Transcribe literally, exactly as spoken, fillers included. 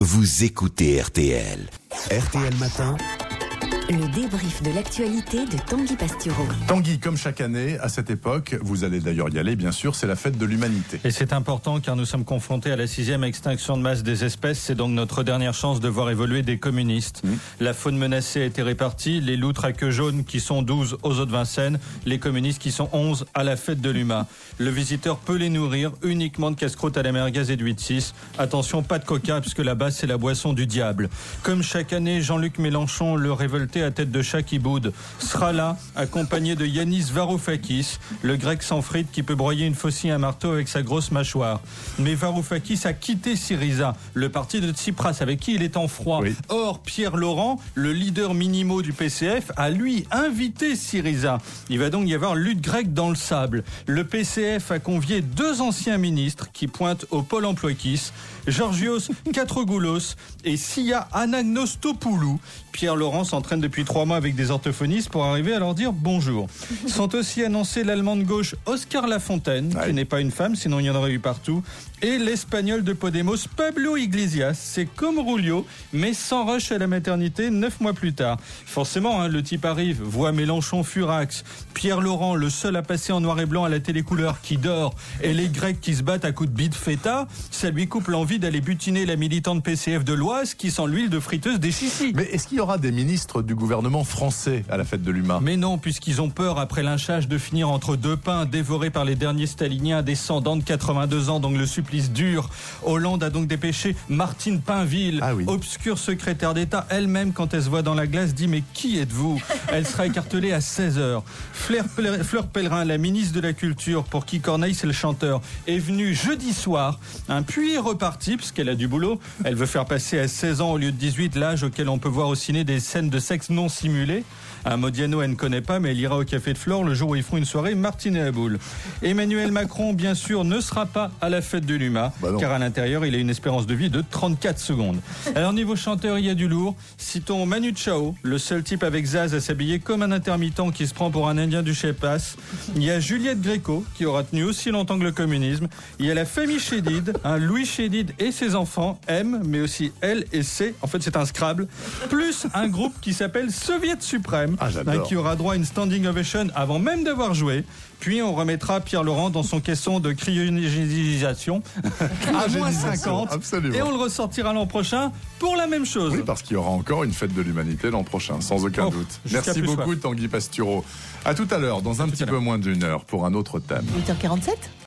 Vous écoutez R T L. R T L Matin. Le débrief de l'actualité de Tanguy Pastureau. Tanguy, comme chaque année, à cette époque, vous allez d'ailleurs y aller, bien sûr, c'est la fête de l'humanité. Et c'est important car nous sommes confrontés à la sixième extinction de masse des espèces. C'est donc notre dernière chance de voir évoluer des communistes. Mmh. La faune menacée a été répartie. Les loutres à queue jaune qui sont douze aux eaux de Vincennes. Les communistes qui sont onze à la fête de l'U M A. Le visiteur peut les nourrir uniquement de casse-croûte à la merguez et de huit six. Attention, pas de coca puisque là-bas c'est la boisson du diable. Comme chaque année, Jean-Luc Mélenchon, le révolté à tête de chat qui boude, sera là, accompagné de Yanis Varoufakis, le grec sans frites qui peut broyer une faucille à un marteau avec sa grosse mâchoire. Mais Varoufakis a quitté Syriza, le parti de Tsipras, avec qui il est en froid. Oui. Or, Pierre Laurent, le leader minimo du P C F, a lui invité Syriza. Il va donc y avoir lutte grecque dans le sable. Le P C F a convié deux anciens ministres qui pointent au pôle emploi-kiss, Georgios Katrogoulos et Sia Anagnostopoulou. Pierre Laurent s'entraîne depuis trois mois avec des orthophonistes pour arriver à leur dire bonjour. Sont aussi annoncés l'allemand de gauche Oscar Lafontaine, ouais. qui n'est pas une femme, sinon il y en aurait eu partout, et l'espagnol de Podemos Pablo Iglesias. C'est comme Rulio, mais sans rush à la maternité neuf mois plus tard. Forcément, hein, le type arrive, voit Mélenchon furax, Pierre Laurent, le seul à passer en noir et blanc à la télécouleur qui dort, et les Grecs qui se battent à coups de bide feta, ça lui coupe l'envie d'aller butiner la militante P C F de l'Oise qui sent l'huile de friteuse des chichis. Mais est-ce qu'il y aura des ministres du gouvernement français à la fête de l'U M A? Mais non, puisqu'ils ont peur, après lynchage, de finir entre deux pains, dévorés par les derniers staliniens descendants de quatre-vingt-deux ans, donc le supplice dur. Hollande a donc dépêché Martine Pinville, ah oui. obscure secrétaire d'État, elle-même, quand elle se voit dans la glace, dit « Mais qui êtes-vous » Elle sera écartelée à seize heures. Fleur, Fleur Pellerin, la ministre de la Culture, pour qui Corneille c'est le chanteur, est venue jeudi soir, hein, puis est repartie, puisqu'elle a du boulot. Elle veut faire passer à seize ans au lieu de dix-huit l'âge auquel on peut voir au ciné des scènes de sexe non simulées. Un Modiano, elle ne connaît pas, mais elle ira au Café de Flore le jour où ils font une soirée Martine et Aboul. Emmanuel Macron, bien sûr, ne sera pas à la fête de l'U M A, bah car à l'intérieur, il a une espérance de vie de trente-quatre secondes. Alors, niveau chanteur, il y a du lourd. Citons Manu Chao, le seul type avec Zaz à s'habiller comme un intermittent qui se prend pour un Indien du Chiapas. Il y a Juliette Gréco, qui aura tenu aussi longtemps que le communisme. Il y a la famille Chédid, hein, Louis Chédid et ses enfants, M, mais aussi L et C. En fait, c'est un Scrabble. Plus un groupe qui s'appelle Soviet Suprême, ah, hein, qui aura droit à une standing ovation avant même d'avoir joué. Puis on remettra Pierre Laurent dans son caisson de cryogénisation à moins cinquante. Absolument. Et on le ressortira l'an prochain pour la même chose. Oui, parce qu'il y aura encore une fête de l'humanité l'an prochain, sans aucun oh, doute. Merci beaucoup, soif. Tanguy Pastureau. À tout à l'heure, dans un petit peu moins d'une heure, pour un autre thème. huit heures quarante-sept